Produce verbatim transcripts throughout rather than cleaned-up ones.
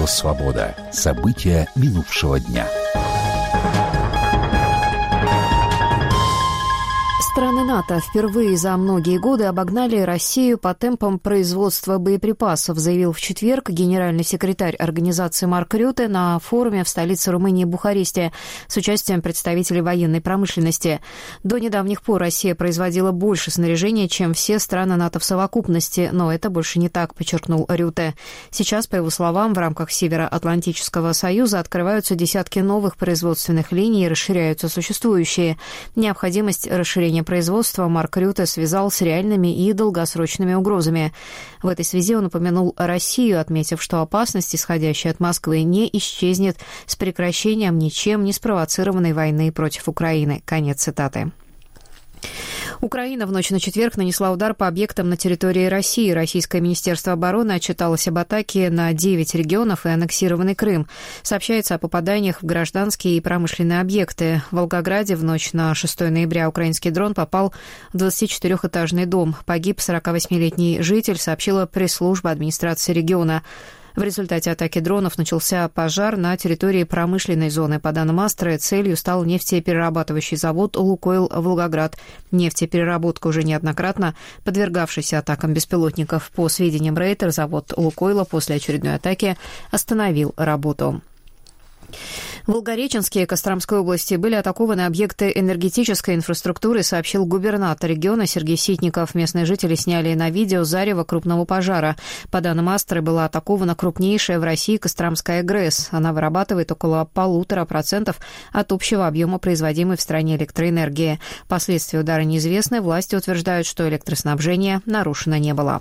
Радио «Свобода». События минувшего дня. Страны НАТО впервые за многие годы обогнали Россию по темпам производства боеприпасов, заявил в четверг генеральный секретарь организации Марк Рютте на форуме в столице Румынии Бухаресте с участием представителей военной промышленности. До недавних пор Россия производила больше снаряжения, чем все страны НАТО в совокупности, но это больше не так, подчеркнул Рютте. Сейчас, по его словам, в рамках Североатлантического союза открываются десятки новых производственных линий и расширяются существующие. Необходимость расширения производства Марк Рютте связал с реальными и долгосрочными угрозами. В этой связи он упомянул Россию, отметив, что опасность, исходящая от Москвы, не исчезнет с прекращением ничем не спровоцированной войны против Украины. Конец цитаты. Украина в ночь на четверг нанесла удар по объектам на территории России. Российское министерство обороны отчиталось об атаке на девять регионов и аннексированный Крым. Сообщается о попаданиях в гражданские и промышленные объекты. В Волгограде в ночь на шестое ноября украинский дрон попал в двадцатичетырёхэтажный дом. Погиб сорокавосьмилетний житель, сообщила пресс-служба администрации региона. В результате атаки дронов начался пожар на территории промышленной зоны. По данным Астры, целью стал нефтеперерабатывающий завод «Лукойл Волгоград». Нефтепереработка уже неоднократно подвергавшийся атакам беспилотников. По сведениям Рейтер, завод «Лукойла» после очередной атаки остановил работу. В Волгореченске и Костромской области были атакованы объекты энергетической инфраструктуры, сообщил губернатор региона Сергей Ситников. Местные жители сняли на видео зарево крупного пожара. По данным Астры, была атакована крупнейшая в России Костромская ГРЭС. Она вырабатывает около полутора процентов от общего объема производимой в стране электроэнергии. Последствия удара неизвестны. Власти утверждают, что электроснабжение нарушено не было.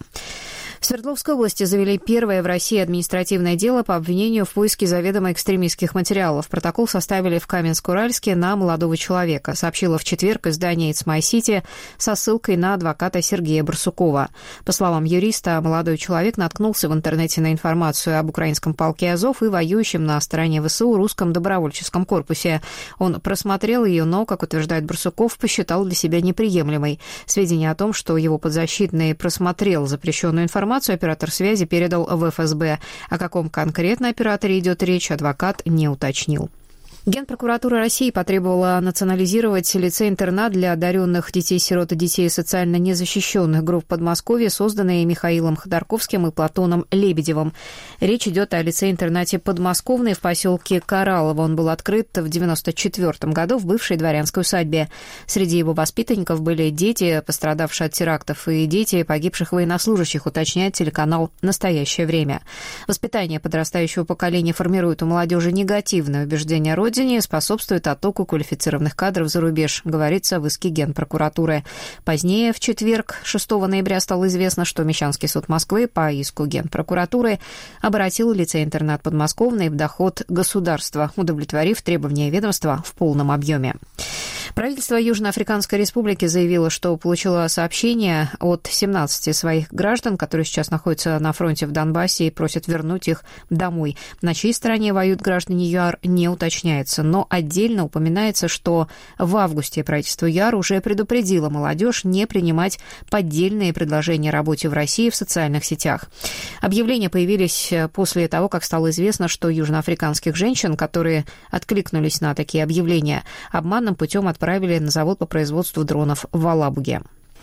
В Свердловской области завели первое в России административное дело по обвинению в поиске заведомо экстремистских материалов. Протокол составили в Каменск-Уральске на молодого человека, сообщила в четверг издание «It's My City» со ссылкой на адвоката Сергея Барсукова. По словам юриста, молодой человек наткнулся в интернете на информацию об украинском полке «Азов» и воюющем на стороне ВСУ русском добровольческом корпусе. Он просмотрел ее, но, как утверждает Барсуков, посчитал для себя неприемлемой. Сведения о том, что его подзащитный просмотрел запрещенную информацию, оператор связи передал в эф эс бэ. О каком конкретно операторе идет речь, адвокат не уточнил. Генпрокуратура России потребовала национализировать лицей-интернат для одаренных детей-сирот и детей социально незащищенных групп Подмосковья, созданные Михаилом Ходорковским и Платоном Лебедевым. Речь идет о лицее-интернате «Подмосковный» в поселке Кораллово. Он был открыт в девяносто четвёртом году в бывшей дворянской усадьбе. Среди его воспитанников были дети, пострадавшие от терактов, и дети погибших военнослужащих, уточняет телеканал «Настоящее время». Воспитание подрастающего поколения формирует у молодежи негативное убеждение о родине, способствует оттоку квалифицированных кадров за рубеж, говорится в иске Генпрокуратуры. Позднее, в четверг, шестого ноября, стало известно, что Мещанский суд Москвы по иску Генпрокуратуры обратил лицей-интернат «Подмосковный» в доход государства, удовлетворив требования ведомства в полном объеме. Правительство Южноафриканской Республики заявило, что получило сообщение от семнадцати своих граждан, которые сейчас находятся на фронте в Донбассе, и просят вернуть их домой. На чьей стороне воюют граждане ЮАР, не уточняется, но отдельно упоминается, что в августе правительство ЮАР уже предупредило молодежь не принимать поддельные предложения о работе в России в социальных сетях. Объявления появились после того, как стало известно, что южноафриканских женщин, которые откликнулись на такие объявления, обманным путем отправили на завод по производству дронов в Алабуге.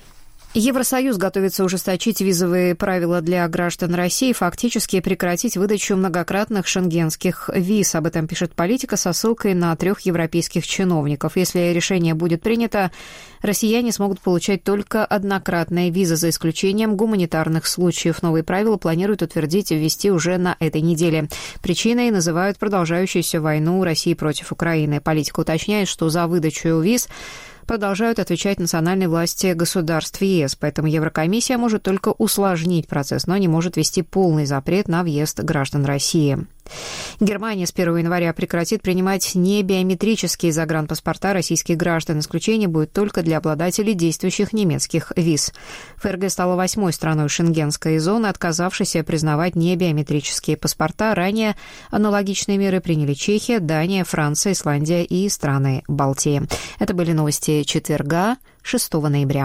Евросоюз готовится ужесточить визовые правила для граждан России, фактически прекратить выдачу многократных шенгенских виз. Об этом пишет «Политика» со ссылкой на трех европейских чиновников. Если решение будет принято, россияне смогут получать только однократные визы, за исключением гуманитарных случаев. Новые правила планируют утвердить и ввести уже на этой неделе. Причиной называют продолжающуюся войну России против Украины. «Политика» уточняет, что за выдачу виз продолжают отвечать национальные власти государств ЕС, поэтому Еврокомиссия может только усложнить процесс, но не может ввести полный запрет на въезд граждан России. Германия с первого января прекратит принимать небиометрические загранпаспорта российских граждан. Исключение будет только для обладателей действующих немецких виз. ФРГ стала восьмой страной шенгенской зоны, отказавшейся признавать небиометрические паспорта. Ранее аналогичные меры приняли Чехия, Дания, Франция, Исландия и страны Балтии. Это были новости четверга, шестого ноября.